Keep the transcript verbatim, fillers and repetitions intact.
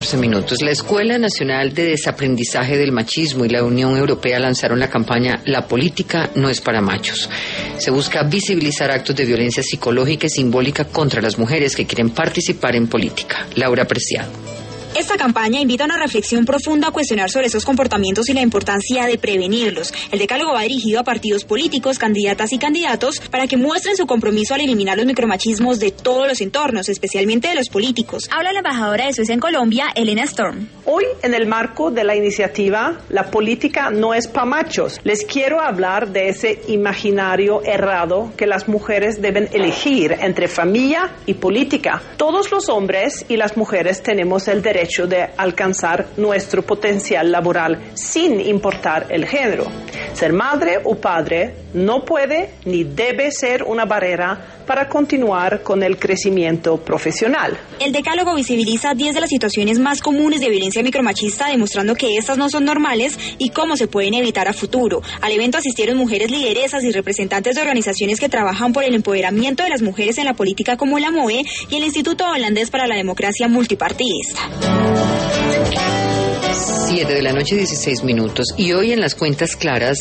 Minutos. La Escuela Nacional de Desaprendizaje del Machismo y la Unión Europea lanzaron la campaña La política no es para machos. Se busca visibilizar actos de violencia psicológica y simbólica contra las mujeres que quieren participar en política. Laura Preciado. Esta campaña invita a una reflexión profunda a cuestionar sobre esos comportamientos y la importancia de prevenirlos. El decálogo va dirigido a partidos políticos, candidatas y candidatos para que muestren su compromiso al eliminar los micromachismos de todos los entornos, especialmente de los políticos. Habla la embajadora de Suecia en Colombia, Elena Storm. Hoy, en el marco de la iniciativa La política no es pa' machos, les quiero hablar de ese imaginario errado que las mujeres deben elegir entre familia y política. Todos los hombres y las mujeres tenemos el derecho de alcanzar nuestro potencial laboral sin importar el género. Ser madre o padre no puede ni debe ser una barrera para continuar con el crecimiento profesional. El decálogo visibiliza diez de las situaciones más comunes de violencia micromachista, demostrando que estas no son normales y cómo se pueden evitar a futuro. Al evento asistieron mujeres lideresas y representantes de organizaciones que trabajan por el empoderamiento de las mujeres en la política, como la M O E y el Instituto Holandés para la Democracia Multipartidista. Siete de la noche, dieciséis minutos. Y hoy en las cuentas claras